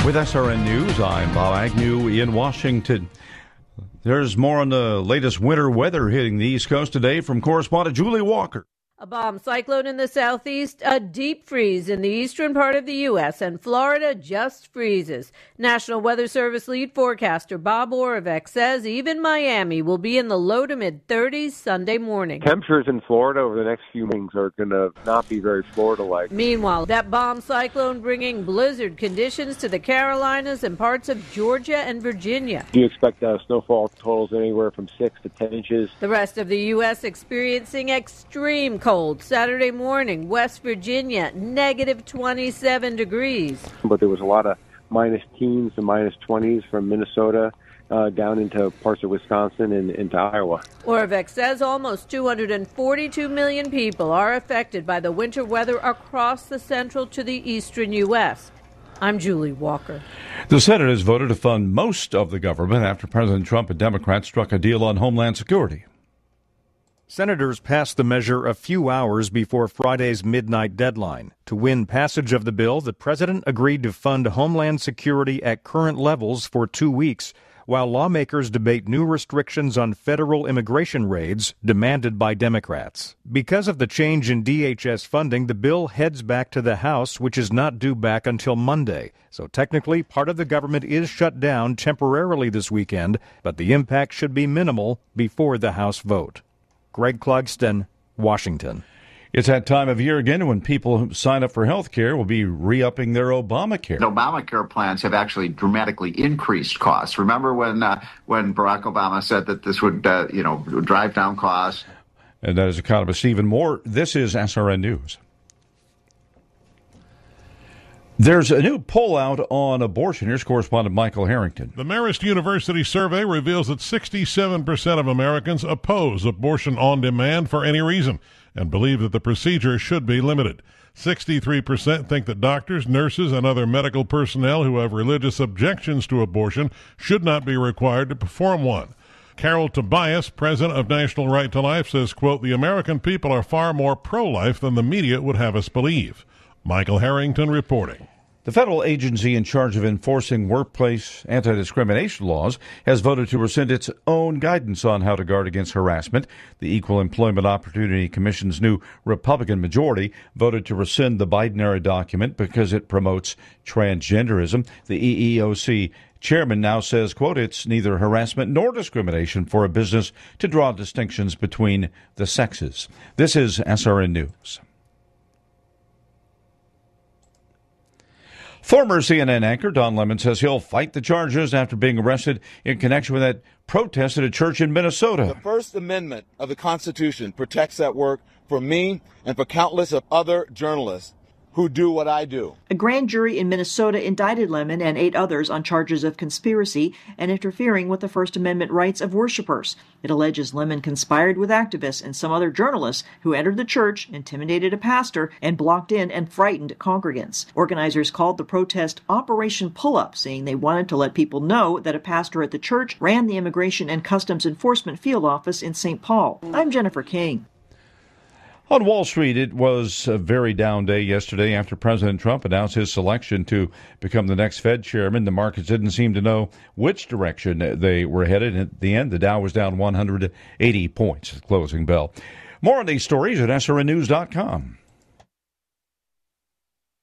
With SRN News, I'm Bob Agnew in Washington. There's more on the latest winter weather hitting the East Coast today from correspondent Julie Walker. A bomb cyclone in the southeast, a deep freeze in the eastern part of the U.S., and Florida just freezes. National Weather Service lead forecaster Bob Oravec says even Miami will be in the low to mid-30s Sunday morning. Temperatures in Florida over the next few weeks are going to not be very Florida-like. Meanwhile, that bomb cyclone bringing blizzard conditions to the Carolinas and parts of Georgia and Virginia. Do you expect snowfall totals anywhere from 6 to 10 inches? The rest of the U.S. experiencing extreme cold. Saturday morning, West Virginia, negative 27 degrees. But there was a lot of minus teens and minus 20s from Minnesota down into parts of Wisconsin and into Iowa. Oravec says almost 242 million people are affected by the winter weather across the central to the eastern U.S. I'm Julie Walker. The Senate has voted to fund most of the government after President Trump and Democrats struck a deal on Homeland Security. Senators passed the measure a few hours before Friday's midnight deadline. To win passage of the bill, the president agreed to fund Homeland Security at current levels for 2 weeks, while lawmakers debate new restrictions on federal immigration raids demanded by Democrats. Because of the change in DHS funding, the bill heads back to the House, which is not due back until Monday. So technically, part of the government is shut down temporarily this weekend, but the impact should be minimal before the House vote. Greg Clugston, Washington. It's that time of year again when people who sign up for health care will be re-upping their Obamacare. Obamacare plans have actually dramatically increased costs. Remember when Barack Obama said that this would, drive down costs? And that is economist Stephen Moore. This is SRN News. There's a new poll out on abortion. Here's correspondent Michael Harrington. The Marist University survey reveals that 67% of Americans oppose abortion on demand for any reason and believe that the procedure should be limited. 63% think that doctors, nurses, and other medical personnel who have religious objections to abortion should not be required to perform one. Carol Tobias, president of National Right to Life, says, quote, "The American people are far more pro-life than the media would have us believe." Michael Harrington reporting. The federal agency in charge of enforcing workplace anti-discrimination laws has voted to rescind its own guidance on how to guard against harassment. The Equal Employment Opportunity Commission's new Republican majority voted to rescind the Biden-era document because it promotes transgenderism. The EEOC chairman now says, quote, "It's neither harassment nor discrimination for a business to draw distinctions between the sexes." This is SRN News. Former CNN anchor Don Lemon says he'll fight the charges after being arrested in connection with that protest at a church in Minnesota. The First Amendment of the Constitution protects that work for me and for countless of other journalists who do what I do. A grand jury in Minnesota indicted Lemon and 8 others on charges of conspiracy and interfering with the First Amendment rights of worshipers. It alleges Lemon conspired with activists and some other journalists who entered the church, intimidated a pastor, and blocked in and frightened congregants. Organizers called the protest Operation Pull-Up, saying they wanted to let people know that a pastor at the church ran the Immigration and Customs Enforcement field office in St. Paul. I'm Jennifer King. On Wall Street, it was a very down day yesterday after President Trump announced his selection to become the next Fed chairman. The markets didn't seem to know which direction they were headed. At the end, the Dow was down 180 points at the closing bell. More on these stories at srnnews.com.